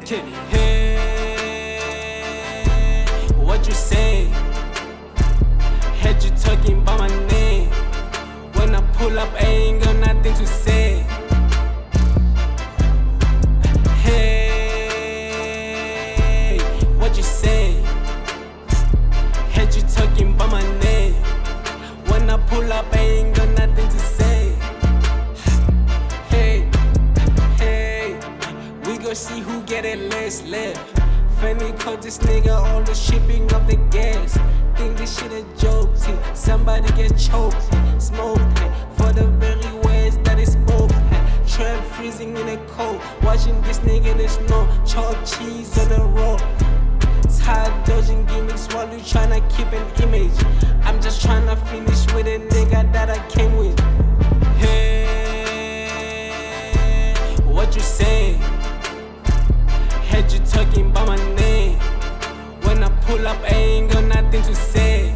Hey, what you say? Had you talking about my name. When I pull up, I ain't got nothing to say. Hey, what you say? Had you talking about my name. When I pull up, I ain't got nothing to say. Hey, we gon' see who get it less left. Fanny caught this nigga all the shipping of the gas. Think this shit a joke, till somebody get choked. Smoke for the very words that is spoke. Trap freezing in the cold, watching this nigga in the snow. Chop cheese on the road. Tired dodging gimmicks while you tryna keep an image. I'm just tryna finish with a nigga that I came with. Hey, what you say? Had you talking about my name. When I pull up, I ain't got nothing to say.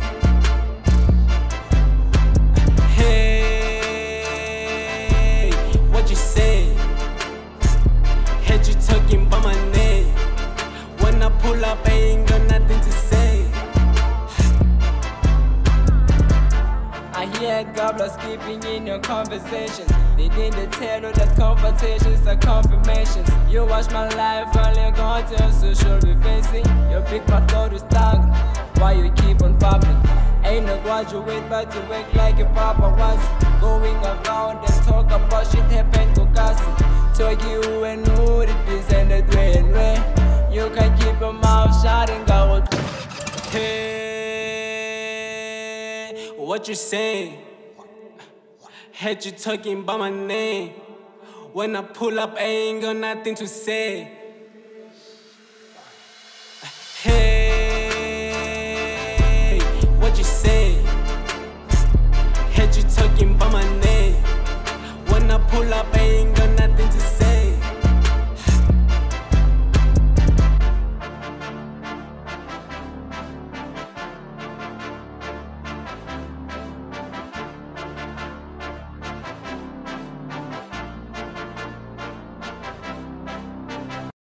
Hey, what you say? Had you talking about my name. When I pull up, I ain't got nothing to say. I hear gobblers keeping in your conversations. They didn't tell you that conversations are confirmations. You watch my life, only content social be facing. Your big path thought is stagnant. Why you keep on fabbling? Ain't no graduate, but you work like a papa once. Going around and talk about shit happened to Cassie. Talk you and who it is and the way. You can keep your mouth shut and go. Hey, what you say? Had you talking about my name. When I pull up, I ain't got nothing to say.